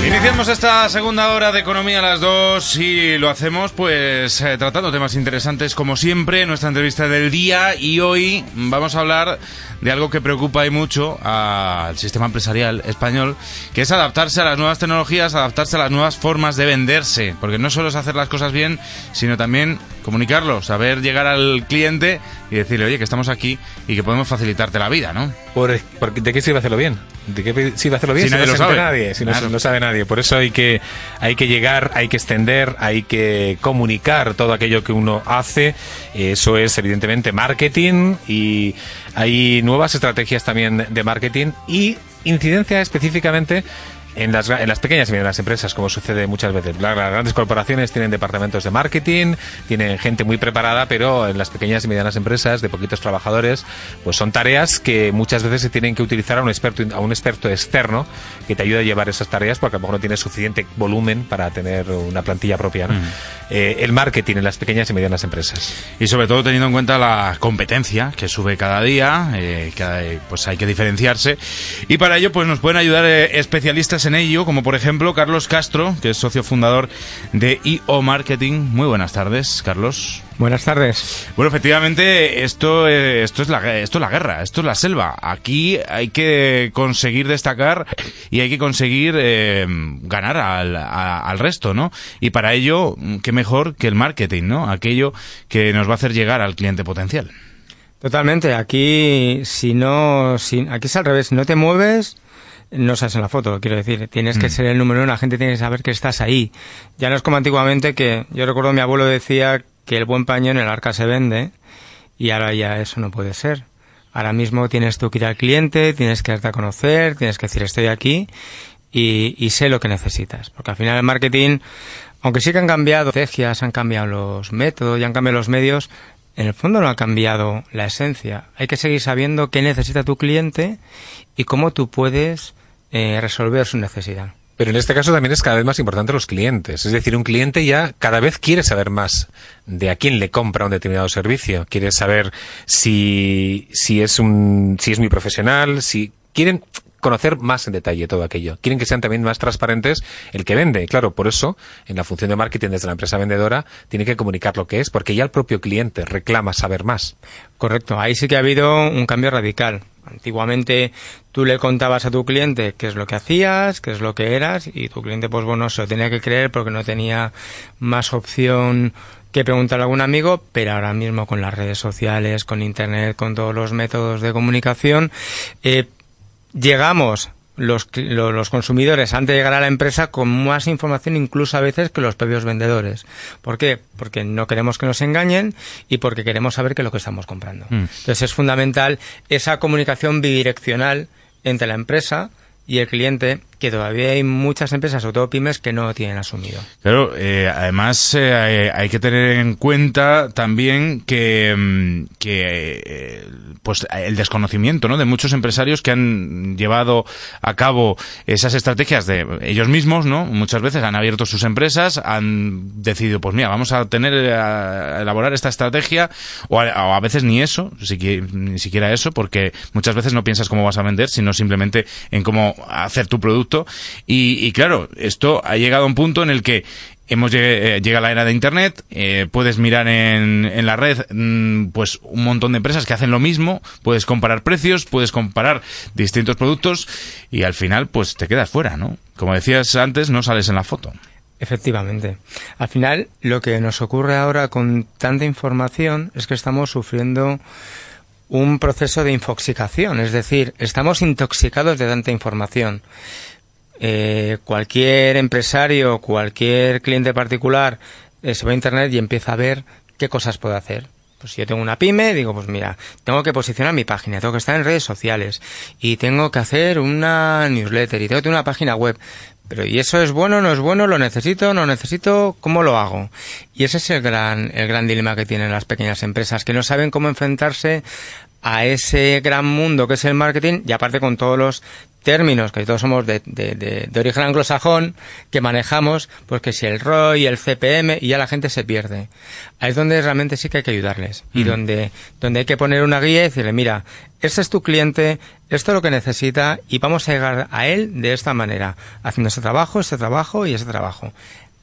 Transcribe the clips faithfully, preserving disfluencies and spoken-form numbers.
Iniciamos esta segunda hora de Economía a las dos y lo hacemos pues eh, tratando temas interesantes como siempre, nuestra entrevista del día, y hoy vamos a hablar de algo que preocupa y mucho al sistema empresarial español, que es adaptarse a las nuevas tecnologías, adaptarse a las nuevas formas de venderse, porque no solo es hacer las cosas bien, sino también comunicarlo, saber llegar al cliente y decirle, oye, que estamos aquí y que podemos facilitarte la vida, ¿no? Por, por, ¿De qué sirve hacerlo bien? ¿De qué sirve hacerlo bien si, si nadie no lo sabe sabe nadie? Si no, claro. no sabe nadie. Por eso hay que, hay que llegar, hay que extender, hay que comunicar todo aquello que uno hace. Eso es, evidentemente, marketing, y hay nuevas estrategias también de marketing y incidencia específicamente en las, en las pequeñas y medianas empresas, como sucede muchas veces. Las, las grandes corporaciones tienen departamentos de marketing, tienen gente muy preparada, pero en las pequeñas y medianas empresas de poquitos trabajadores, pues son tareas que muchas veces se tienen que utilizar a un experto, a un experto externo que te ayude a llevar esas tareas, porque a lo mejor no tienes suficiente volumen para tener una plantilla propia, ¿no? Mm. Eh, el marketing en las pequeñas y medianas empresas. Y sobre todo teniendo en cuenta la competencia que sube cada día, eh, que, pues hay que diferenciarse, y para ello pues nos pueden ayudar eh, especialistas en ello, como por ejemplo Carlos Castro, que es socio fundador de I O Marketing. Muy buenas tardes, Carlos. Buenas tardes. Bueno, efectivamente, esto, eh, esto, es la, esto es la guerra, esto es la selva. Aquí hay que conseguir destacar y hay que conseguir eh, ganar al, a, al resto, ¿no? Y para ello, qué mejor que el marketing, ¿no? Aquello que nos va a hacer llegar al cliente potencial. Totalmente. Aquí, si no, si, aquí es al revés. Si no te mueves, no sales en la foto, quiero decir. Tienes que mm. ser el número uno, la gente tiene que saber que estás ahí. Ya no es como antiguamente, que yo recuerdo mi abuelo decía que el buen paño en el arca se vende, y ahora ya eso no puede ser. Ahora mismo tienes tú que ir al cliente, tienes que darte a conocer, tienes que decir estoy aquí y, y sé lo que necesitas. Porque al final el marketing, aunque sí que han cambiado estrategias, han cambiado los métodos y han cambiado los medios, en el fondo no ha cambiado la esencia. Hay que seguir sabiendo qué necesita tu cliente y cómo tú puedes eh, resolver su necesidad. Pero en este caso también es cada vez más importante los clientes. Es decir, un cliente ya cada vez quiere saber más de a quién le compra un determinado servicio. Quiere saber si, si es un, si es muy profesional, si quieren conocer más en detalle todo aquello. Quieren que sean también más transparentes el que vende. Claro, por eso, en la función de marketing desde la empresa vendedora, tiene que comunicar lo que es, porque ya el propio cliente reclama saber más. Correcto. Ahí sí que ha habido un cambio radical. Antiguamente tú le contabas a tu cliente qué es lo que hacías, qué es lo que eras, y tu cliente, pues bueno, se lo tenía que creer porque no tenía más opción que preguntarle a algún amigo, pero ahora mismo con las redes sociales, con internet, con todos los métodos de comunicación, eh, llegamos los, los consumidores antes de llegar a la empresa con más información incluso a veces que los propios vendedores. ¿Por qué? Porque no queremos que nos engañen y porque queremos saber qué es lo que estamos comprando. Mm. Entonces es fundamental esa comunicación bidireccional entre la empresa y el cliente, que todavía hay muchas empresas, sobre todo pymes, que no lo tienen asumido. Claro, eh, además eh, hay que tener en cuenta también que, que eh, pues el desconocimiento, ¿no?, de muchos empresarios que han llevado a cabo esas estrategias de ellos mismos, ¿no? Muchas veces han abierto sus empresas, han decidido, pues mira, vamos a tener a elaborar esta estrategia, o a, o a veces ni eso, ni siquiera eso, porque muchas veces no piensas cómo vas a vender, sino simplemente en cómo hacer tu producto. Y, y claro, esto ha llegado a un punto en el que hemos eh, llega la era de Internet, eh, puedes mirar en, en la red mmm, pues un montón de empresas que hacen lo mismo, puedes comparar precios, puedes comparar distintos productos y al final pues te quedas fuera, ¿no? Como decías antes, no sales en la foto. Efectivamente. Al final, lo que nos ocurre ahora con tanta información es que estamos sufriendo un proceso de infoxicación, es decir, estamos intoxicados de tanta información. Eh, cualquier empresario, cualquier cliente particular eh, se va a internet y empieza a ver qué cosas puede hacer. Pues si yo tengo una pyme, digo, pues mira, tengo que posicionar mi página, tengo que estar en redes sociales y tengo que hacer una newsletter y tengo que tener una página web. Pero ¿y eso es bueno, no es bueno? ¿Lo necesito, no necesito? ¿Cómo lo hago? Y ese es el gran, el gran dilema que tienen las pequeñas empresas, que no saben cómo enfrentarse a ese gran mundo que es el marketing, y aparte con todos los términos que todos somos de, de, de, de origen anglosajón, que manejamos, pues que si el R O I, el C P M, y ya la gente se pierde. Ahí es donde realmente sí que hay que ayudarles. Mm. Y donde, donde hay que poner una guía y decirle, mira, este es tu cliente, esto es lo que necesita, y vamos a llegar a él de esta manera, haciendo ese trabajo, ese trabajo y ese trabajo.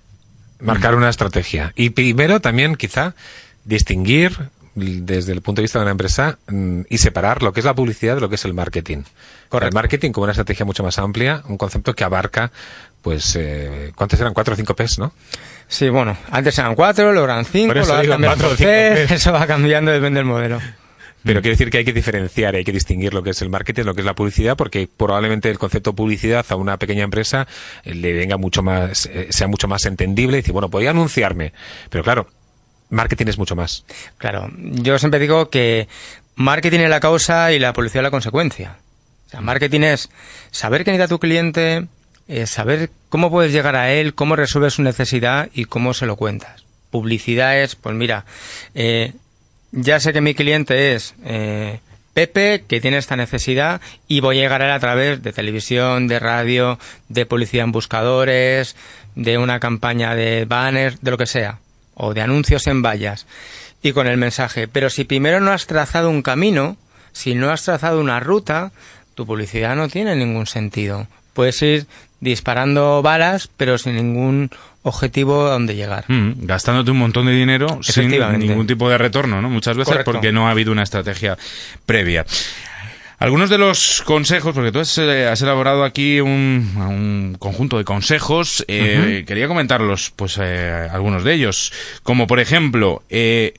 Marcar una estrategia. Y primero también, quizá, distinguir desde el punto de vista de una empresa y separar lo que es la publicidad de lo que es el marketing. Correcto. El marketing como una estrategia mucho más amplia, un concepto que abarca, pues, eh, ¿cuántos eran? Cuatro o cinco P's, ¿no? Sí, bueno, antes eran cuatro, luego eran cinco, luego han cambiado P, eso va cambiando, depende del modelo. Pero quiere decir que hay que diferenciar, hay que distinguir lo que es el marketing, lo que es la publicidad, porque probablemente el concepto publicidad a una pequeña empresa le venga mucho más, eh, sea mucho más entendible y decir, bueno, podría anunciarme, pero claro, marketing es mucho más. Claro, yo siempre digo que marketing es la causa y la publicidad la consecuencia. O sea, marketing es saber qué necesita tu cliente, eh, saber cómo puedes llegar a él, cómo resuelves su necesidad y cómo se lo cuentas. Publicidad es, pues mira, eh, ya sé que mi cliente es eh, Pepe, que tiene esta necesidad, y voy a llegar a él a través de televisión, de radio, de publicidad en buscadores, de una campaña de banners, de lo que sea, o de anuncios en vallas, y con el mensaje. Pero si primero no has trazado un camino, si no has trazado una ruta, tu publicidad no tiene ningún sentido. Puedes ir disparando balas, pero sin ningún objetivo a dónde llegar. Mm, gastándote un montón de dinero sin ningún tipo de retorno, ¿no? Muchas veces. Correcto. Porque no ha habido una estrategia previa. Algunos de los consejos, porque tú has, eh, has elaborado aquí un, un conjunto de consejos, eh, uh-huh. quería comentarlos, pues eh, algunos de ellos, como por ejemplo, eh,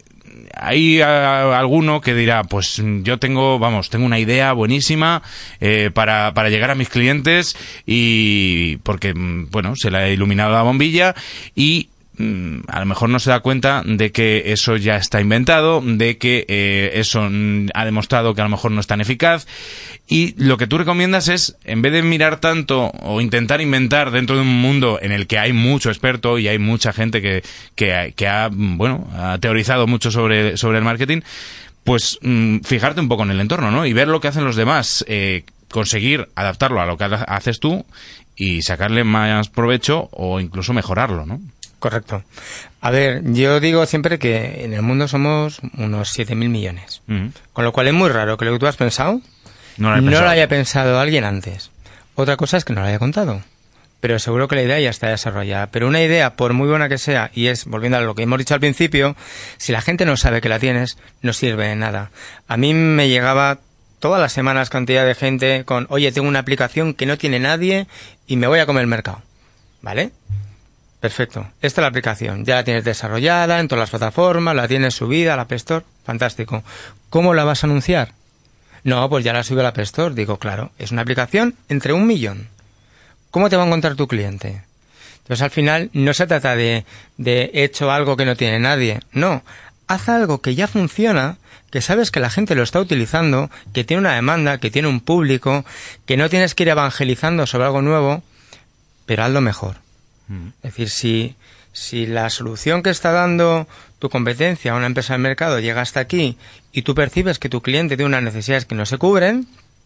hay a, alguno que dirá, pues yo tengo, vamos, tengo una idea buenísima eh, para, para llegar a mis clientes y porque, bueno, se le ha iluminado la bombilla y a lo mejor no se da cuenta de que eso ya está inventado, de que eh, eso ha demostrado que a lo mejor no es tan eficaz, y lo que tú recomiendas es, en vez de mirar tanto o intentar inventar dentro de un mundo en el que hay mucho experto y hay mucha gente que, que, que ha, bueno, ha teorizado mucho sobre, sobre el marketing, pues mmm, fijarte un poco en el entorno, ¿no? Y ver lo que hacen los demás, eh, conseguir adaptarlo a lo que haces tú y sacarle más provecho o incluso mejorarlo, ¿no? Correcto. A ver, yo digo siempre que en el mundo somos unos siete mil millones. Uh-huh. Con lo cual es muy raro que lo que tú has pensado no, lo, no lo haya pensado alguien antes. Otra cosa es que no lo haya contado. Pero seguro que la idea ya está desarrollada. Pero una idea, por muy buena que sea, y es, volviendo a lo que hemos dicho al principio, si la gente no sabe que la tienes, no sirve de nada. A mí me llegaba todas las semanas cantidad de gente con, oye, tengo una aplicación que no tiene nadie y me voy a comer el mercado. ¿Vale? Perfecto. Esta es la aplicación. Ya la tienes desarrollada en todas las plataformas, la tienes subida a la App Store. Fantástico. ¿Cómo la vas a anunciar? No, pues ya la subido a la App Store. Digo, claro, es una aplicación entre un millón. ¿Cómo te va a encontrar tu cliente? Entonces, al final, no se trata de, de hecho algo que no tiene nadie. No. Haz algo que ya funciona, que sabes que la gente lo está utilizando, que tiene una demanda, que tiene un público, que no tienes que ir evangelizando sobre algo nuevo, pero hazlo mejor. Es decir, si, si la solución que está dando tu competencia a una empresa del mercado llega hasta aquí y tú percibes que tu cliente tiene unas necesidades que no se cubren,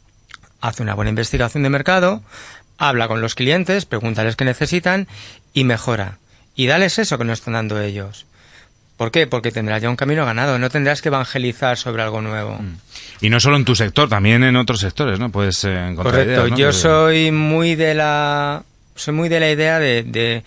hace una buena investigación de mercado, habla con los clientes, pregúntales qué necesitan y mejora. Y dales eso que no están dando ellos. ¿Por qué? Porque tendrás ya un camino ganado, no tendrás que evangelizar sobre algo nuevo. Y no solo en tu sector, también en otros sectores, ¿no? Puedes eh, encontrar Correcto, ideas, ¿no? Yo de... soy muy de la... Soy muy de la idea de, de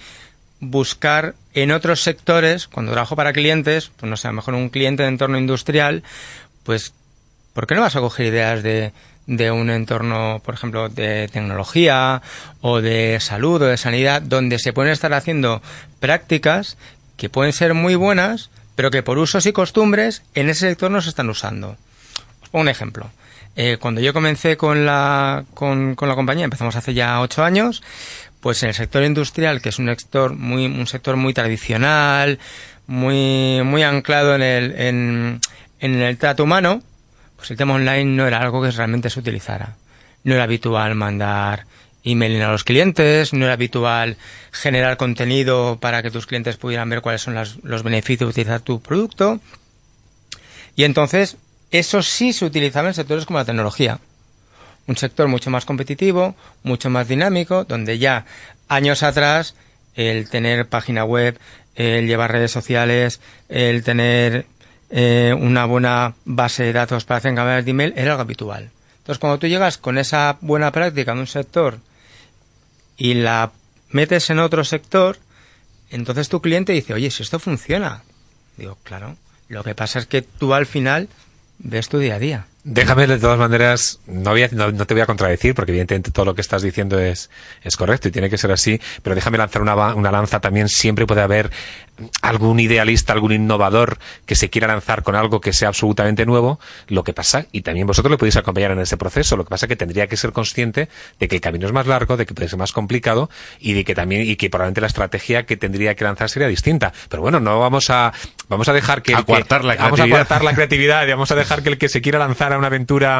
buscar en otros sectores, cuando trabajo para clientes, pues no sé, a lo mejor un cliente de entorno industrial, pues, ¿por qué no vas a coger ideas de, de un entorno, por ejemplo, de tecnología o de salud o de sanidad, donde se pueden estar haciendo prácticas que pueden ser muy buenas, pero que por usos y costumbres en ese sector no se están usando? Un ejemplo. Eh, cuando yo comencé con la, con, con la compañía, empezamos hace ya ocho años, pues en el sector industrial, que es un sector muy, un sector muy tradicional, muy, muy anclado en el, en, en el trato humano, pues el tema online no era algo que realmente se utilizara. No era habitual mandar email a los clientes, no era habitual generar contenido para que tus clientes pudieran ver cuáles son las, los beneficios de utilizar tu producto. Y entonces, eso sí se utilizaba en sectores como la tecnología un sector mucho más competitivo, mucho más dinámico, donde ya años atrás el tener página web, el llevar redes sociales, el tener eh, una buena base de datos para hacer campañas de email era algo habitual. Entonces, cuando tú llegas con esa buena práctica de un sector y la metes en otro sector, entonces tu cliente dice, oye, si esto funciona. Digo, claro, lo que pasa es que tú al final ves tu día a día. Déjame, de todas maneras, no, voy a, no, no te voy a contradecir, porque evidentemente todo lo que estás diciendo es, es correcto y tiene que ser así, pero déjame lanzar una, una lanza también. Siempre puede haber algún idealista, algún innovador que se quiera lanzar con algo que sea absolutamente nuevo. Lo que pasa, y también vosotros le podéis acompañar en ese proceso, lo que pasa es que tendría que ser consciente de que el camino es más largo, de que puede ser más complicado y de que también, y que probablemente la estrategia que tendría que lanzar sería distinta. Pero bueno, no vamos a, vamos a dejar que, a coartar que la vamos a creatividad. coartar la creatividad y vamos a dejar que el que se quiera lanzar a una aventura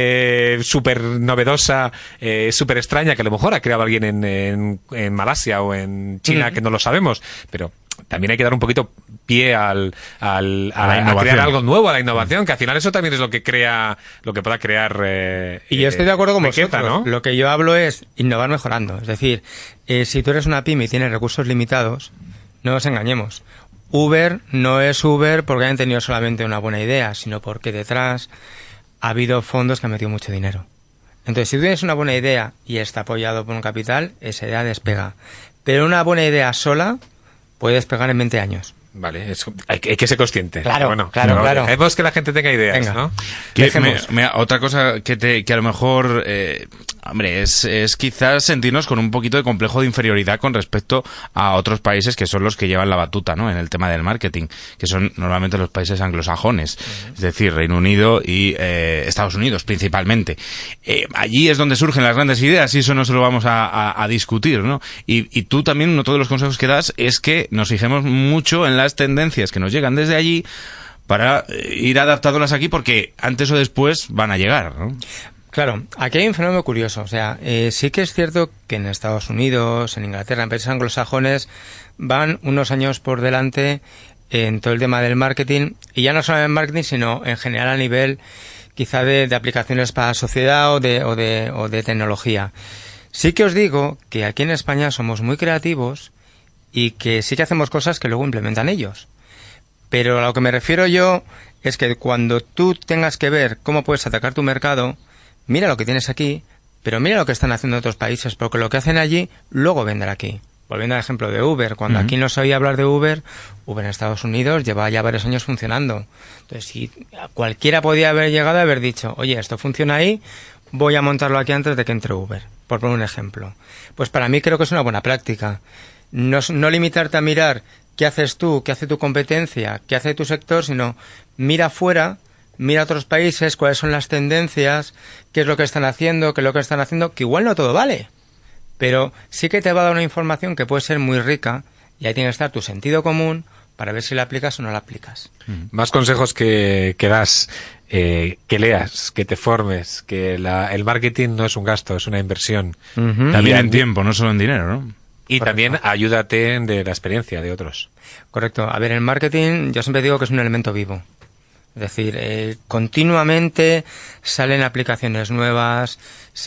eh, súper novedosa, eh, súper extraña, que a lo mejor ha creado alguien en, en, en Malasia o en China, mm. que no lo sabemos, pero también hay que dar un poquito pie al, al a, a, a crear algo nuevo, a la innovación, que al final eso también es lo que crea, lo que pueda crear eh, y yo estoy de acuerdo con riqueza, vosotros, ¿no? Lo que yo hablo es innovar mejorando. Es decir, eh, si tú eres una pyme y tienes recursos limitados, no nos engañemos. Uber no es Uber porque hayan tenido solamente una buena idea, sino porque detrás ha habido fondos que han metido mucho dinero. Entonces, si tú tienes una buena idea y está apoyado por un capital, esa idea despega. Pero una buena idea sola puede despegar en veinte años. Vale, es, hay, hay que ser consciente. Claro, bueno, claro, no, claro. Dejemos que la gente tenga ideas, Venga, ¿no? Que me, me, otra cosa que, te, que a lo mejor, eh, hombre, es, es quizás sentirnos con un poquito de complejo de inferioridad con respecto a otros países que son los que llevan la batuta, ¿no? En el tema del marketing, que son normalmente los países anglosajones, uh-huh. es decir, Reino Unido y eh, Estados Unidos principalmente. Eh, allí es donde surgen las grandes ideas y eso no se lo vamos a, a, a discutir, ¿no? Y, y tú también, uno de los consejos que das es que nos fijemos mucho en las tendencias que nos llegan desde allí para ir adaptándolas aquí porque antes o después van a llegar, ¿no? Claro, aquí hay un fenómeno curioso. O sea, eh, sí que es cierto que en Estados Unidos, en Inglaterra, en países anglosajones, van unos años por delante en todo el tema del marketing, y ya no solo en marketing, sino en general a nivel quizá de, de aplicaciones para la sociedad o de, o, de, o de tecnología. Sí que os digo que aquí en España somos muy creativos y que sí que hacemos cosas que luego implementan ellos. Pero a lo que me refiero yo es que cuando tú tengas que ver cómo puedes atacar tu mercado, mira lo que tienes aquí, pero mira lo que están haciendo otros países, porque lo que hacen allí luego vendrá aquí. Volviendo al ejemplo de Uber, cuando uh-huh. aquí no se oía hablar de Uber, Uber en Estados Unidos lleva ya varios años funcionando. Entonces, si cualquiera podía haber llegado a haber dicho, oye, esto funciona ahí, voy a montarlo aquí antes de que entre Uber, por poner un ejemplo. Pues para mí creo que es una buena práctica. No, no limitarte a mirar qué haces tú, qué hace tu competencia, qué hace tu sector, sino mira afuera, mira a otros países, cuáles son las tendencias, qué es lo que están haciendo, qué es lo que están haciendo, que igual no todo vale, pero sí que te va a dar una información que puede ser muy rica y ahí tiene que estar tu sentido común para ver si la aplicas o no la aplicas. Más consejos que, que das, eh, que leas, que te formes, que la, el marketing no es un gasto, es una inversión. Uh-huh. También en tiempo, no solo en dinero, ¿no? Y Correcto. También ayúdate de la experiencia de otros. Correcto. A ver, el marketing yo siempre digo que es un elemento vivo. Es decir, eh, continuamente salen aplicaciones nuevas,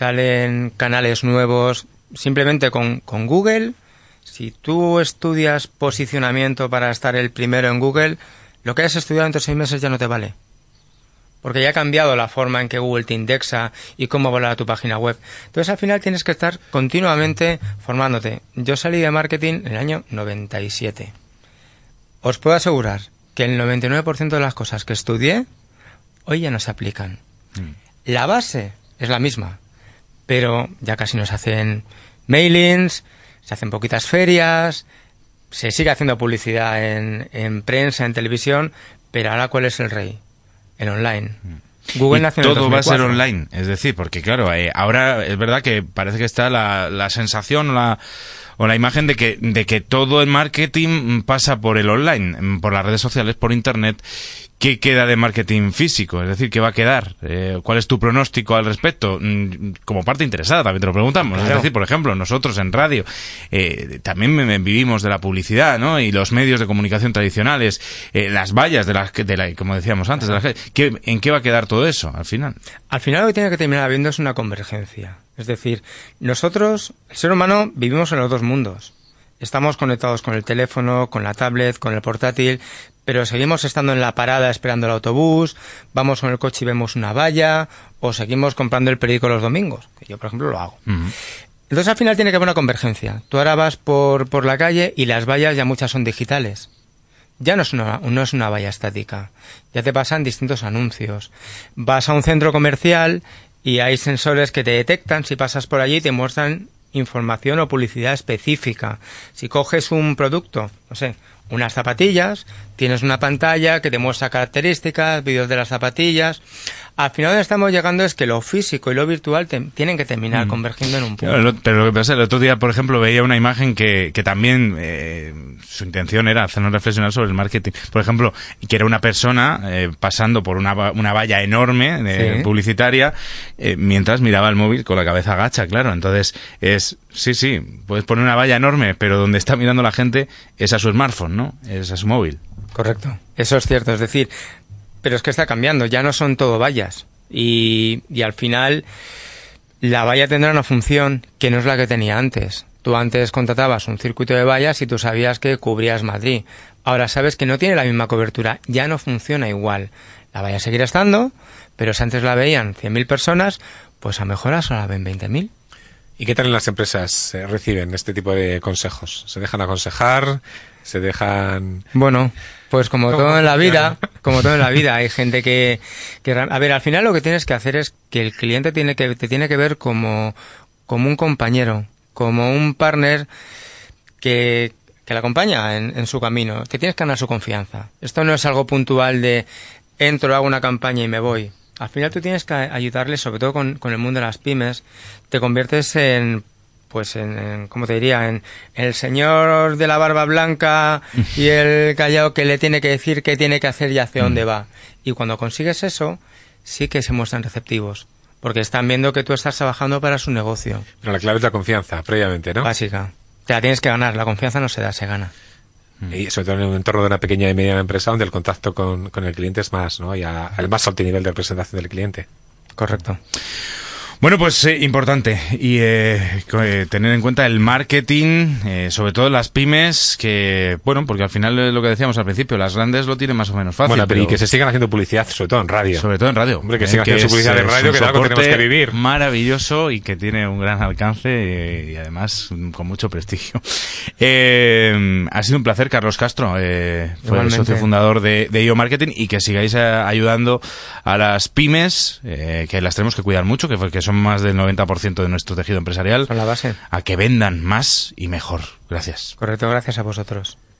salen canales nuevos. Simplemente con, con Google, si tú estudias posicionamiento para estar el primero en Google, lo que hayas estudiado entre seis meses ya no te vale. Porque ya ha cambiado la forma en que Google te indexa y cómo valora tu página web. Entonces, al final tienes que estar continuamente formándote. Yo salí de marketing en el año noventa y siete. Os puedo asegurar que el noventa y nueve por ciento de las cosas que estudié hoy ya no se aplican. Mm. La base es la misma, pero ya casi nos hacen mailings, se hacen poquitas ferias, se sigue haciendo publicidad en, en prensa, en televisión, pero ahora ¿cuál es el rey? El online. Google nació en el dos mil cuatro. Todo va a ser online, es decir, porque claro, eh, ahora es verdad que parece que está la, la sensación, la, o la imagen de que, de que todo el marketing pasa por el online, por las redes sociales, por internet. ¿Qué queda de marketing físico? Es decir, ¿qué va a quedar? Eh, ¿Cuál es tu pronóstico al respecto? Mm, como parte interesada también te lo preguntamos. Claro. Es decir, por ejemplo, nosotros en radio eh, también vivimos de la publicidad, ¿no? Y los medios de comunicación tradicionales, eh, las vallas de las, de la, como decíamos antes, de la, ¿qué, ¿en qué va a quedar todo eso al final? Al final lo que tiene que terminar habiendo es una convergencia. Es decir, nosotros, el ser humano, vivimos en los dos mundos. Estamos conectados con el teléfono, con la tablet, con el portátil, pero seguimos estando en la parada esperando el autobús, vamos con el coche y vemos una valla, o seguimos comprando el periódico los domingos, que yo, por ejemplo, lo hago. Uh-huh. Entonces, al final tiene que haber una convergencia. Tú ahora vas por, por la calle y las vallas ya muchas son digitales. Ya no es una, no es una valla estática. Ya te pasan distintos anuncios. Vas a un centro comercial y hay sensores que te detectan si pasas por allí y te muestran información o publicidad específica. Si coges un producto, no sé, unas zapatillas, tienes una pantalla que te muestra características, vídeos de las zapatillas. Al final donde estamos llegando es que lo físico y lo virtual te, tienen que terminar mm. convergiendo en un punto. Claro, pero lo que pasa, el otro día, por ejemplo, veía una imagen que, que también eh, su intención era hacernos reflexionar sobre el marketing. Por ejemplo, que era una persona eh, pasando por una, una valla enorme eh, ¿sí? publicitaria eh, mientras miraba el móvil con la cabeza agacha, claro. Entonces, es sí, sí, puedes poner una valla enorme, pero donde está mirando la gente es a su smartphone, ¿no? Es a su móvil. Correcto. Eso es cierto. Es decir, pero es que está cambiando. Ya no son todo vallas. Y, y al final la valla tendrá una función que no es la que tenía antes. Tú antes contratabas un circuito de vallas y tú sabías que cubrías Madrid. Ahora sabes que no tiene la misma cobertura. Ya no funciona igual. La valla seguirá estando, pero si antes la veían cien mil personas, pues a lo mejor ahora solo la ven veinte mil. ¿Y qué tal las empresas eh, reciben este tipo de consejos? ¿Se dejan aconsejar? ¿Se dejan...? Bueno, pues como todo en la vida, como todo en la vida, hay gente que, que... A ver, al final lo que tienes que hacer es que el cliente tiene que, te tiene que ver como, como un compañero, como un partner que, que le acompaña en, en su camino. Te tienes que ganar su confianza. Esto no es algo puntual de entro, hago una campaña y me voy. Al final tú tienes que ayudarle, sobre todo con, con el mundo de las pymes, te conviertes en, pues en, en ¿cómo te diría? En, en el señor de la barba blanca y el callao que le tiene que decir qué tiene que hacer y hacia dónde va. Y cuando consigues eso, sí que se muestran receptivos, porque están viendo que tú estás trabajando para su negocio. Pero la clave es la confianza, previamente, ¿no? Básica. Te la tienes que ganar, la confianza no se da, se gana. Y sobre todo en un entorno de una pequeña y mediana empresa donde el contacto con, con el cliente es más, ¿no? Y a, al más alto nivel de representación del cliente. Correcto. Bueno, pues eh, importante y eh, eh, tener en cuenta el marketing, eh, sobre todo las pymes, que, bueno, porque al final es lo que decíamos al principio, las grandes lo tienen más o menos fácil. Bueno, pero, pero y que se sigan haciendo publicidad, sobre todo en radio. Sobre todo en radio. Hombre, que eh, sigan que haciendo su publicidad en radio, que es algo que tenemos que vivir. Maravilloso y que tiene un gran alcance eh, y además con mucho prestigio. Eh, ha sido un placer, Carlos Castro, eh, fue el socio fundador de, de I O Marketing, y que sigáis eh, ayudando a las pymes, eh, que las tenemos que cuidar mucho, que, que son más del noventa por ciento de nuestro tejido empresarial, son la base, a que vendan más y mejor. Gracias. Correcto, gracias a vosotros.